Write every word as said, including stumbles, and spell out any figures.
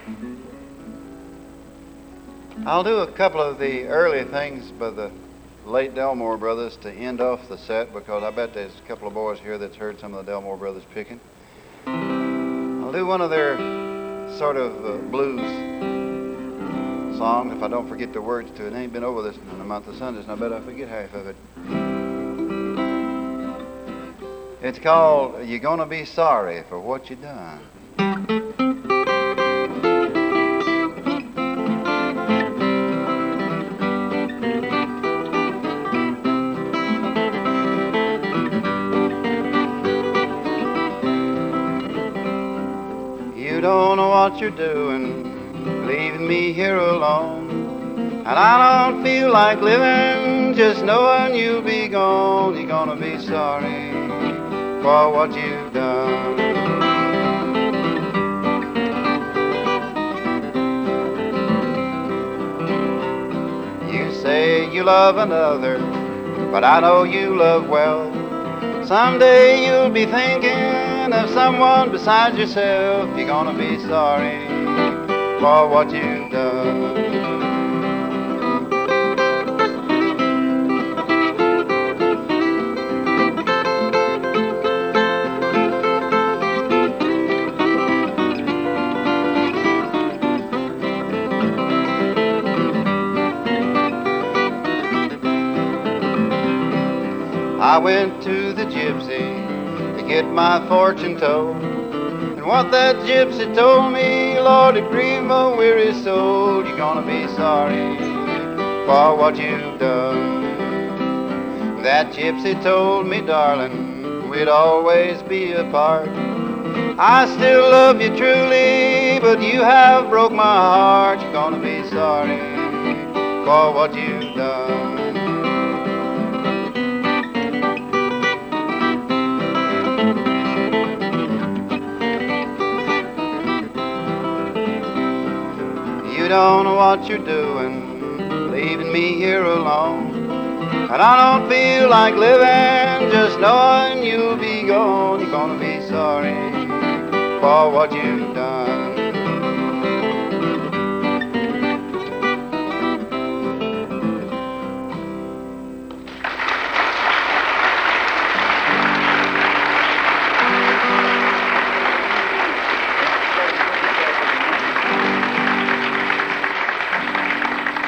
I'll do a couple of the early things by the late Delmore Brothers to end off the set, because I bet there's a couple of boys here that's heard some of the Delmore Brothers picking. I'll do one of their sort of uh, blues songs, if I don't forget the words to it. I ain't been over this in a month of Sundays, and I bet I forget half of it. It's called You're Gonna Be Sorry for What You Done. You don't know what you're doing, leaving me here alone. And I don't feel like living, just knowing you'll be gone. You're gonna be sorry for what you've done. You say you love another, but I know you love well. Someday you'll be thinking of someone besides yourself. You're gonna be sorry for what you've done. I went to the gypsy to get my fortune told, and what that gypsy told me, Lord, it grieved my weary soul. You're gonna be sorry for what you've done. That gypsy told me, darling, we'd always be apart. I still love you truly, but you have broke my heart. You're gonna be sorry for what you've done. You don't know what you're doing, leaving me here alone. And I don't feel like living, just knowing you'll be gone. You're gonna be sorry for what you've done.